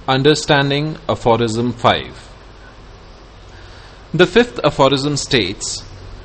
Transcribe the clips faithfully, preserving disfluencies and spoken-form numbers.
Understanding Aphorism five. The fifth aphorism states,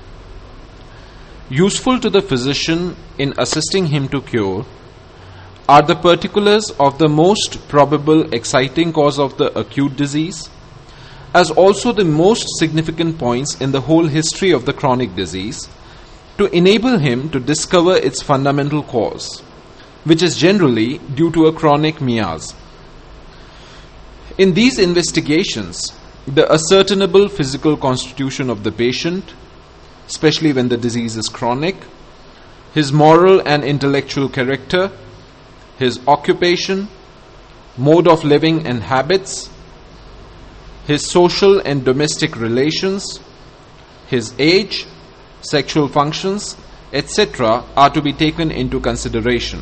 useful to the physician in assisting him to cure are the particulars of the most probable exciting cause of the acute disease, as also the most significant points in the whole history of the chronic disease, to enable him to discover its fundamental cause, which is generally due to a chronic miasm. In these investigations, the ascertainable physical constitution of the patient, especially when the disease is chronic, his moral and intellectual character, his occupation, mode of living and habits, his social and domestic relations, his age, sexual functions, et cetera are to be taken into consideration.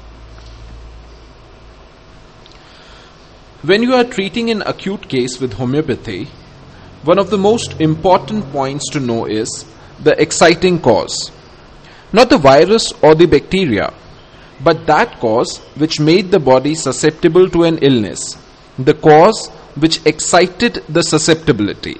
When you are treating an acute case with homeopathy, one of the most important points to know is the exciting cause. Not the virus or the bacteria, but that cause which made the body susceptible to an illness, the cause which excited the susceptibility.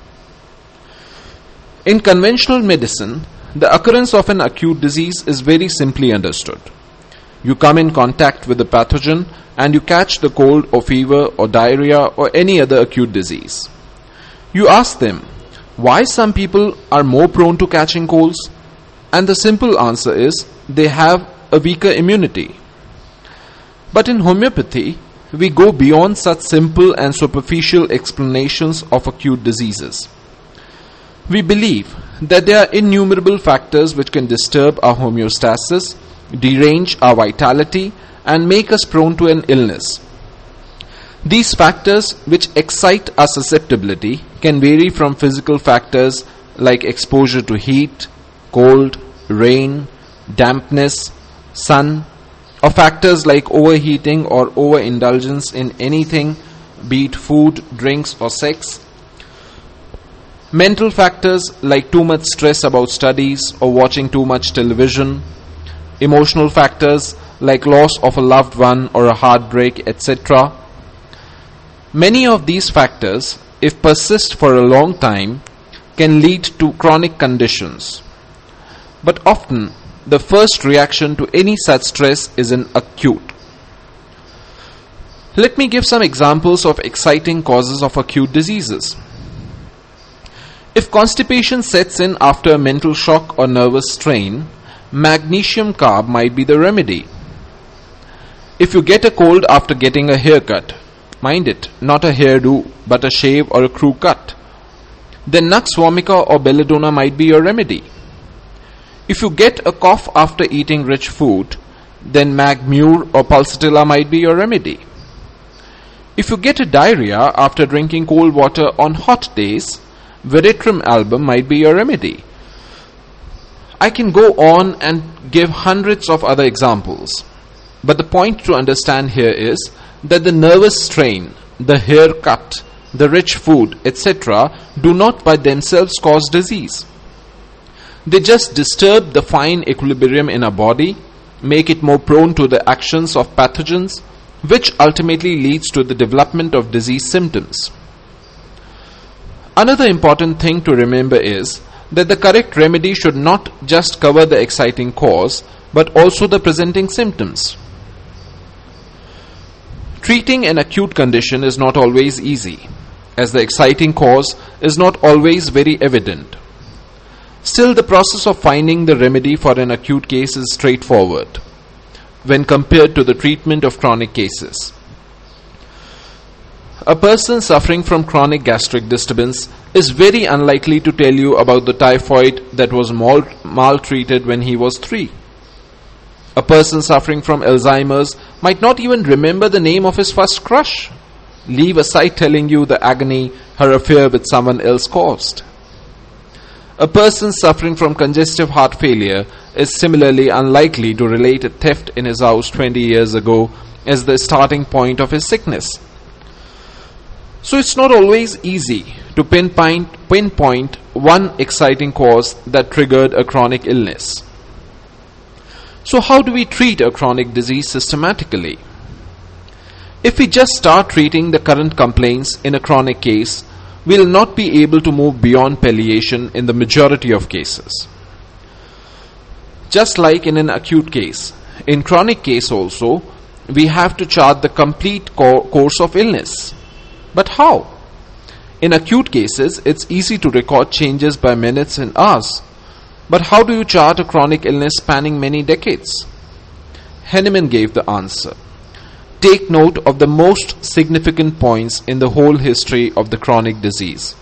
In conventional medicine, the occurrence of an acute disease is very simply understood. You come in contact with the pathogen and you catch the cold or fever or diarrhea or any other acute disease. You ask them why some people are more prone to catching colds, and the simple answer is they have a weaker immunity. But in homeopathy, we go beyond such simple and superficial explanations of acute diseases. We believe that there are innumerable factors which can disturb our homeostasis, derange our vitality, and make us prone to an illness. These factors which excite our susceptibility can vary from physical factors like exposure to heat, cold, rain, dampness, sun, or factors like overheating or overindulgence in anything, be it food, drinks, or sex. Mental factors like too much stress about studies or watching too much television. Emotional factors like loss of a loved one or a heartbreak, et cetera. Many of these factors, if persist for a long time, can lead to chronic conditions. But often, the first reaction to any such stress is an acute. Let me give some examples of exciting causes of acute diseases. If constipation sets in after a mental shock or nervous strain, magnesium carb might be the remedy. If you get a cold after getting a haircut, mind it, not a hairdo, but a shave or a crew cut, then Nux vomica or belladonna might be your remedy. If you get a cough after eating rich food, then Magmure or Pulsatilla might be your remedy. If you get a diarrhea after drinking cold water on hot days, Veratrum album might be your remedy. I can go on and give hundreds of other examples, but the point to understand here is that the nervous strain, the haircut, the rich food, et cetera do not by themselves cause disease. They just disturb the fine equilibrium in our body, make it more prone to the actions of pathogens, which ultimately leads to the development of disease symptoms. Another important thing to remember is that the correct remedy should not just cover the exciting cause, but also the presenting symptoms. Treating an acute condition is not always easy, as the exciting cause is not always very evident. Still, the process of finding the remedy for an acute case is straightforward when compared to the treatment of chronic cases. A person suffering from chronic gastric disturbance is very unlikely to tell you about the typhoid that was mal- maltreated when he was three. A person suffering from Alzheimer's might not even remember the name of his first crush, leave aside telling you the agony her affair with someone else caused. A person suffering from congestive heart failure is similarly unlikely to relate a theft in his house twenty years ago as the starting point of his sickness. So it's not always easy to pinpoint, pinpoint one exciting cause that triggered a chronic illness. So how do we treat a chronic disease systematically? If we just start treating the current complaints in a chronic case, we will not be able to move beyond palliation in the majority of cases. Just like in an acute case, in chronic case also, we have to chart the complete co- course of illness. But how? In acute cases, it's easy to record changes by minutes and hours. But how do you chart a chronic illness spanning many decades? Henneman gave the answer. Take note of the most significant points in the whole history of the chronic disease.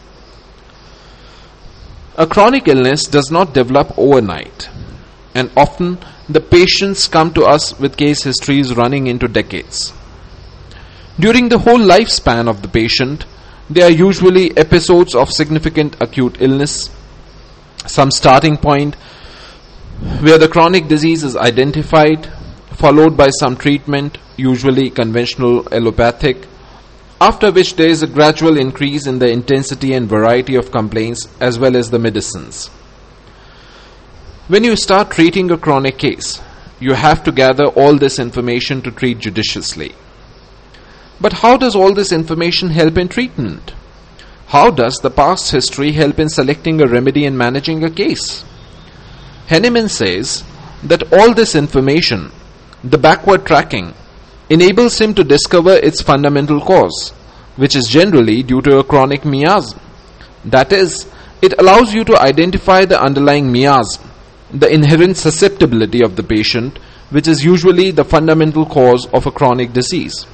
A chronic illness does not develop overnight, and often the patients come to us with case histories running into decades. During the whole lifespan of the patient, there are usually episodes of significant acute illness, some starting point where the chronic disease is identified, followed by some treatment, usually conventional allopathic, after which there is a gradual increase in the intensity and variety of complaints as well as the medicines. When you start treating a chronic case, you have to gather all this information to treat judiciously. But how does all this information help in treatment? How does the past history help in selecting a remedy and managing a case? Henneman says that all this information, the backward tracking, enables him to discover its fundamental cause, which is generally due to a chronic miasm. That is, it allows you to identify the underlying miasm, the inherent susceptibility of the patient, which is usually the fundamental cause of a chronic disease.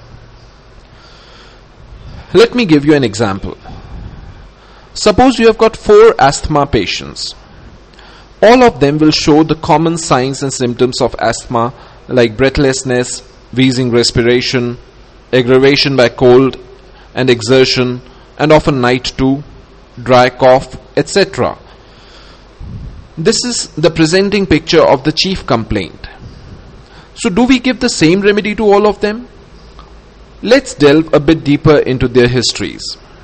Let me give you an example. Suppose you have got four asthma patients. All of them will show the common signs and symptoms of asthma like breathlessness, wheezing respiration, aggravation by cold and exertion, and often night too, dry cough, et cetera. This is the presenting picture of the chief complaint. So do we give the same remedy to all of them? Let's delve a bit deeper into their histories.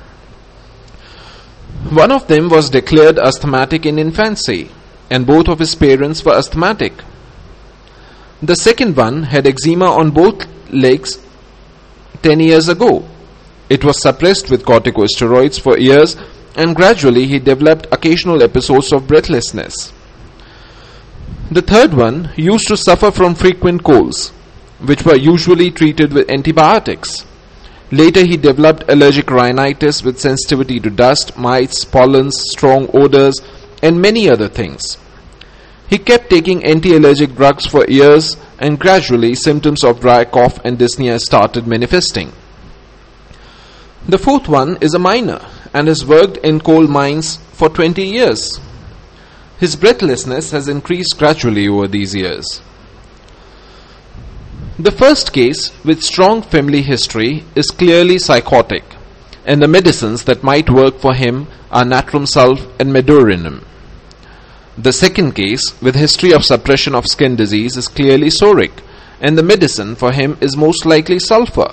One of them was declared asthmatic in infancy, and both of his parents were asthmatic. The second one had eczema on both legs ten years ago. It was suppressed with corticosteroids for years, and gradually he developed occasional episodes of breathlessness. The third one used to suffer from frequent colds, which were usually treated with antibiotics. Later he developed allergic rhinitis with sensitivity to dust, mites, pollens, strong odors, and many other things. He kept taking anti-allergic drugs for years, and gradually symptoms of dry cough and dyspnea started manifesting. The fourth one is a miner and has worked in coal mines for twenty years. His breathlessness has increased gradually over these years. The first case, with strong family history, is clearly psychotic, and the medicines that might work for him are natrum sulph and medurinum. The second case, with history of suppression of skin disease, is clearly psoric, and the medicine for him is most likely sulfur.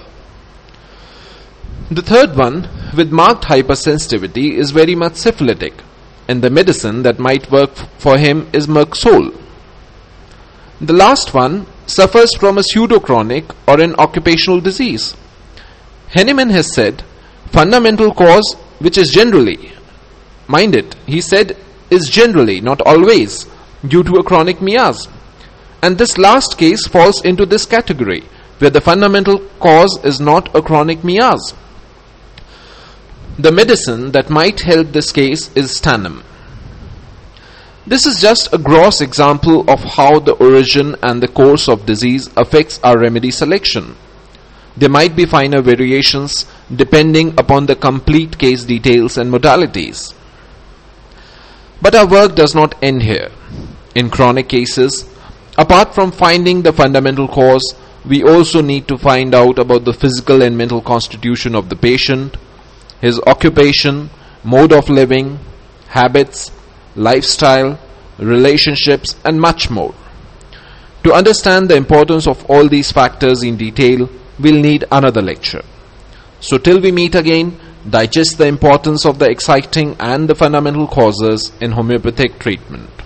The third one, with marked hypersensitivity, is very much syphilitic, and the medicine that might work for him is Merxol. The last one suffers from a pseudochronic or an occupational disease. Henneman has said, fundamental cause, which is generally, mind it, he said, is generally, not always, due to a chronic miasm. And this last case falls into this category, where the fundamental cause is not a chronic miasm. The medicine that might help this case is Stanum. This is just a gross example of how the origin and the course of disease affects our remedy selection. There might be finer variations depending upon the complete case details and modalities. But our work does not end here. In chronic cases, apart from finding the fundamental cause, we also need to find out about the physical and mental constitution of the patient, his occupation, mode of living, habits, lifestyle, relationships, and much more. To understand the importance of all these factors in detail, we'll need another lecture. So till we meet again, digest the importance of the exciting and the fundamental causes in homeopathic treatment.